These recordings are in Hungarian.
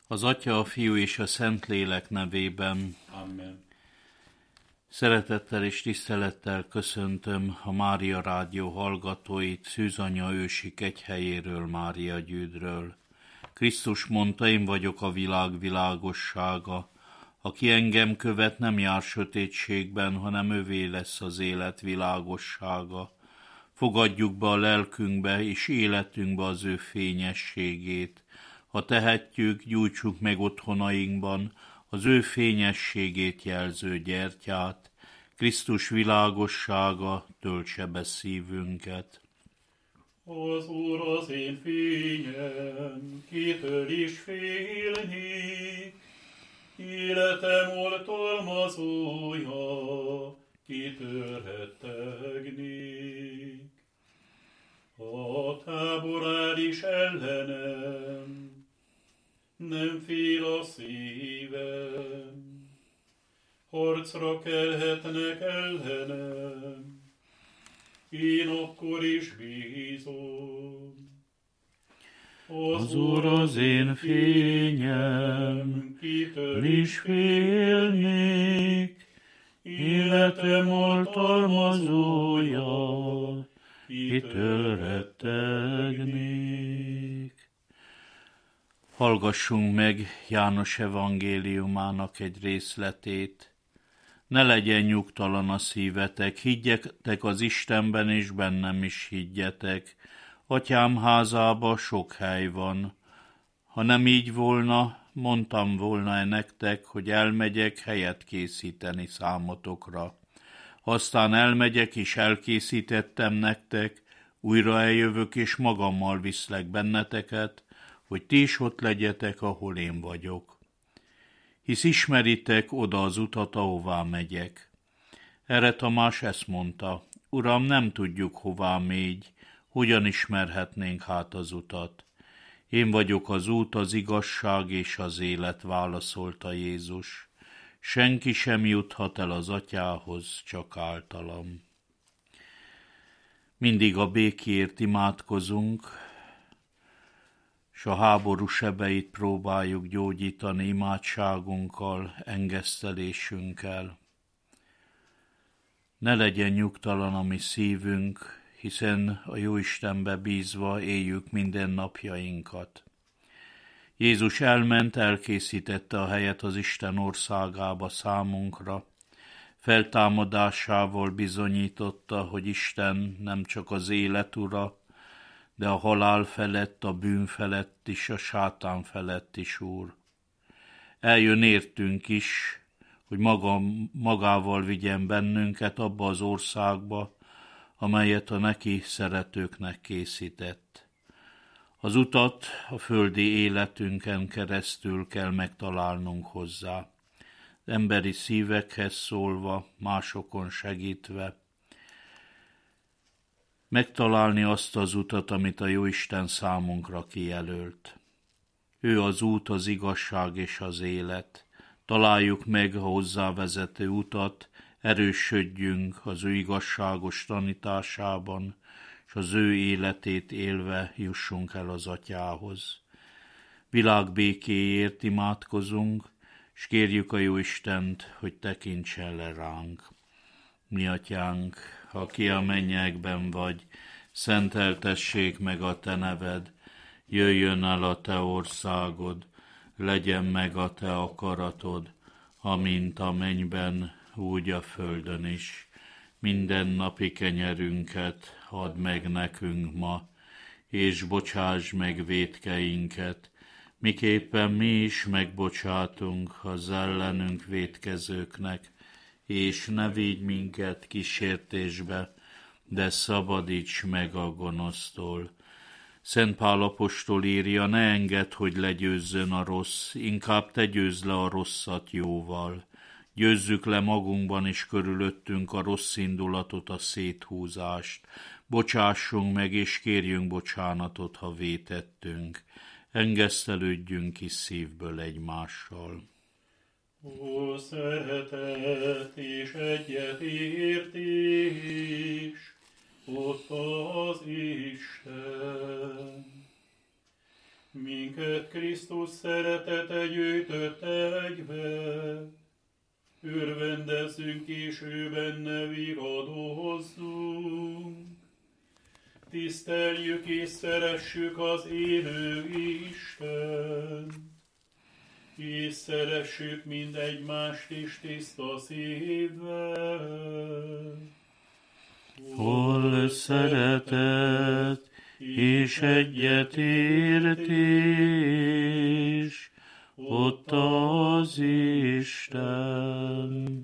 Az Atya, a Fiú és a Szentlélek nevében. Amen. Szeretettel és tisztelettel köszöntöm a Mária Rádió hallgatóit Szűzanya ősi kegyhelyéről, Mária Gyűdről. Krisztus mondta, én vagyok a világ világossága. Aki engem követ, nem jár sötétségben, hanem övé lesz az élet világossága. Fogadjuk be a lelkünkbe és életünkbe az ő fényességét. Ha tehetjük, gyújtsuk meg otthonainkban az ő fényességét jelző gyertyát. Krisztus világossága töltse be szívünket. Az Úr az én fényem, kitől is félnék, életem oltalmazója, kitől rettegnék. A tábor áll is ellenem, nem fél a szívem, harcra kelhetnek ellenem, én akkor is bízom. Az Úr az én fényem, kitől is félnék, életem oltalmazója, kitől rettegnék. Hallgassunk meg János evangéliumának egy részletét. Ne legyen nyugtalan a szívetek, higgyetek az Istenben, és bennem is higgyetek. Atyám házába sok hely van. Ha nem így volna, mondtam volna nektek, hogy elmegyek helyet készíteni számotokra. Aztán elmegyek, és elkészítettem nektek, újra eljövök, és magammal viszlek benneteket, hogy ti is ott legyetek, ahol én vagyok. Hisz ismeritek oda az utat, ahová megyek. Erre Tamás ezt mondta: Uram, nem tudjuk, hová mégy, hogyan ismerhetnénk hát az utat? Én vagyok az út, az igazság és az élet, válaszolta Jézus. Senki sem juthat el az Atyához, csak általam. Mindig a békéért imádkozunk, s a háború sebeit próbáljuk gyógyítani imádságunkkal, engesztelésünkkel. Ne legyen nyugtalan a mi szívünk, hiszen a Jóistenbe bízva éljük minden napjainkat. Jézus elment, elkészítette a helyet az Isten országába számunkra. Feltámadásával bizonyította, hogy Isten nem csak az élet ura, de a halál felett, a bűn felett is, a sátán felett is úr. Eljön értünk is, hogy magával vigyen bennünket abba az országba, amelyet a neki szeretőknek készített. Az utat a földi életünken keresztül kell megtalálnunk hozzá, emberi szívekhez szólva, másokon segítve, megtalálni azt az utat, amit a Jóisten számunkra kijelölt. Ő az út, az igazság és az élet. Találjuk meg a hozzávezető utat, erősödjünk az ő igazságos tanításában, és az ő életét élve jussunk el az Atyához. Világ békéért imádkozunk, és kérjük a Jóistent, hogy tekintsen le ránk. Mi Atyánk, aki a mennyekben vagy, szenteltessék meg a te neved, jöjjön el a te országod, legyen meg a te akaratod, amint a mennyben, úgy a földön is. Minden napi kenyerünket add meg nekünk ma, és bocsáss meg vétkeinket, miképpen mi is megbocsátunk az ellenünk vétkezőknek, és ne vigy minket kísértésbe, de szabadíts meg a gonosztól. Szent Pál apostol írja: ne engedd, hogy legyőzzön a rossz, inkább te győzd le a rosszat jóval. Győzzük le magunkban és körülöttünk a rossz indulatot, a széthúzást. Bocsássunk meg és kérjünk bocsánatot, ha vétettünk. Engesztelődjünk ki szívből egymással. Ó, szeretet és egyetértés, ott az Isten. minket Krisztus szeretete gyűjtött egybe, örvendezzünk és ő benne viradozzunk. Tiszteljük és szeressük az élő Istent, és szeressük mind egymást is tiszta szívvel. Hol szeretet és egyetértés, ott az Isten.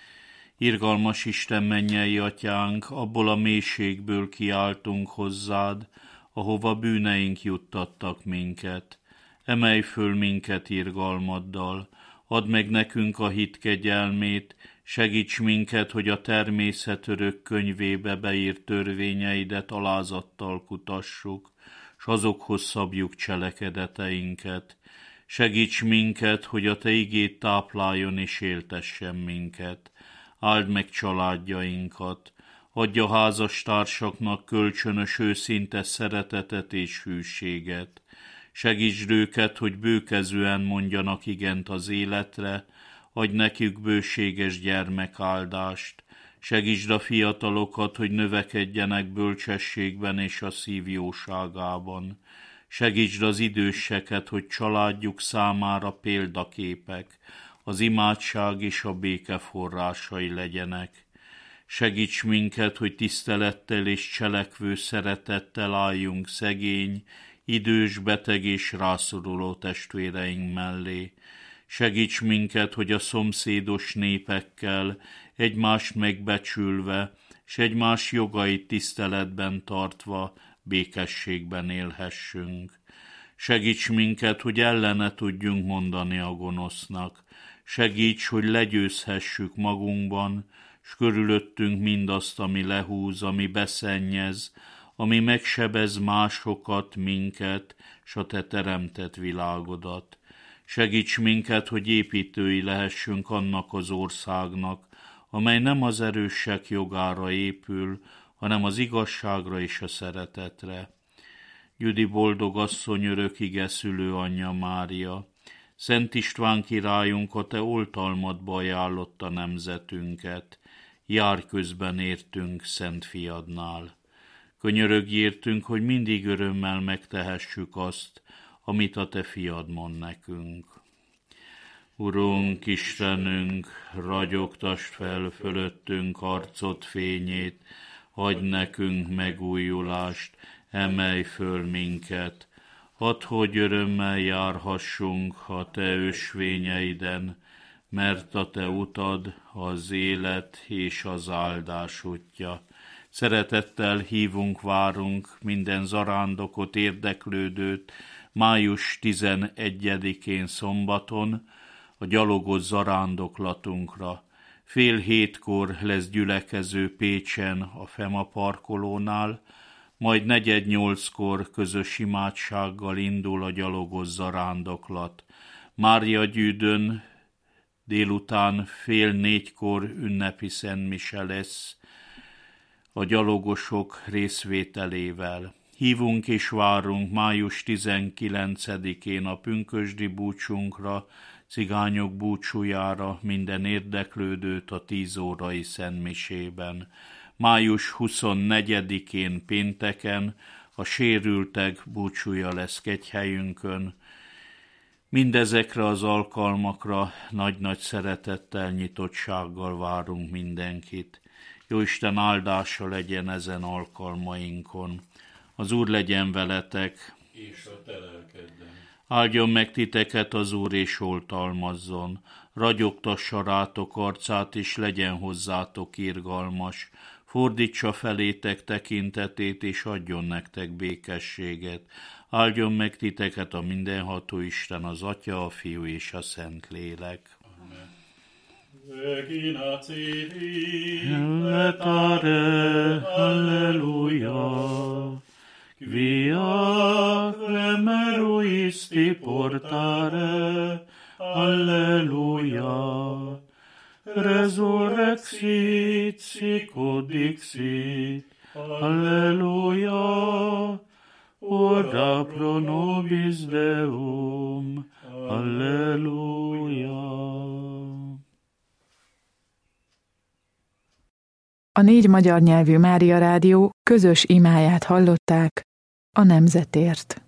Irgalmas Isten, mennyei atyánk, abból a mélységből kiáltunk hozzád, ahova bűneink juttattak minket. Emelj föl minket irgalmaddal, add meg nekünk a hit kegyelmét, segíts minket, hogy a természet örök könyvébe beírt törvényeidet alázattal kutassuk, s azokhoz szabjuk cselekedeteinket. Segíts minket, hogy a te igéd tápláljon és éltessen minket. Áld meg családjainkat, adj a házastársaknak kölcsönös őszinte szeretetet és hűséget. Segítsd őket, hogy bőkezően mondjanak igent az életre, adj nekük bőséges gyermekáldást. Segítsd a fiatalokat, hogy növekedjenek bölcsességben és a szív jóságában. Segítsd az időseket, hogy családjuk számára példaképek, az imádság és a béke forrásai legyenek. Segíts minket, hogy tisztelettel és cselekvő szeretettel álljunk szegény, idős, beteg és rászoruló testvéreink mellé. Segíts minket, hogy a szomszédos népekkel egymást megbecsülve, s egymás jogait tiszteletben tartva békességben élhessünk. Segíts minket, hogy ellene tudjunk mondani a gonosznak. Segíts, hogy legyőzhessük magunkban, s körülöttünk mindazt, ami lehúz, ami beszennyez, ami megsebez másokat, minket, s a te teremtett világodat. Segíts minket, hogy építői lehessünk annak az országnak, amely nem az erősek jogára épül, hanem az igazságra és a szeretetre. Jüdi boldog asszony, örökige szülő anyja Mária, Szent István királyunk, a te oltalmadba ajánlotta nemzetünket, járj közben értünk Szent Fiadnál. Könyörögj értünk, hogy mindig örömmel megtehessük azt, amit a te fiad mond nekünk. Urunk, Istenünk, ragyogtasd fel fölöttünk arcod fényét, adj nekünk megújulást, emelj föl minket, add, hogy örömmel járhassunk a te ösvényeiden, mert a te utad az élet és az áldás útja. Szeretettel hívunk, várunk minden zarándokot, érdeklődőt, május 11-én szombaton a gyalogos zarándoklatunkra. 6:30 lesz gyülekező Pécsen a Fema parkolónál, majd 7:45 közös imádsággal indul a gyalogos zarándoklat. Mária gyűdön délután 3:30 ünnepi szentmise lesz a gyalogosok részvételével. Hívunk és várunk május 19-én a pünkösdi búcsunkra, cigányok búcsújára minden érdeklődőt a 10 órai szentmisében. Május 24-én pénteken a sérültek búcsúja lesz kegyhelyünkön. Mindezekre az alkalmakra nagy-nagy szeretettel, nyitottsággal várunk mindenkit. Jóisten áldása legyen ezen alkalmainkon. Az Úr legyen veletek, És a te lelkedben. áldjon meg titeket az Úr, és oltalmazzon. Ragyogtassa rátok arcát, és legyen hozzátok irgalmas. Fordítsa felétek tekintetét, és adjon nektek békességet. Áldjon meg titeket a mindenható Isten, az Atya, a Fiú és a Szentlélek. Regina Celi, Letare, alleluia, quia remeruisti portare, alleluia, resurrexit sic ut dixit, alleluia, ora pro nobis Deum, Alleluja. A 4 magyar nyelvű Mária Rádió közös imáját hallották a nemzetért.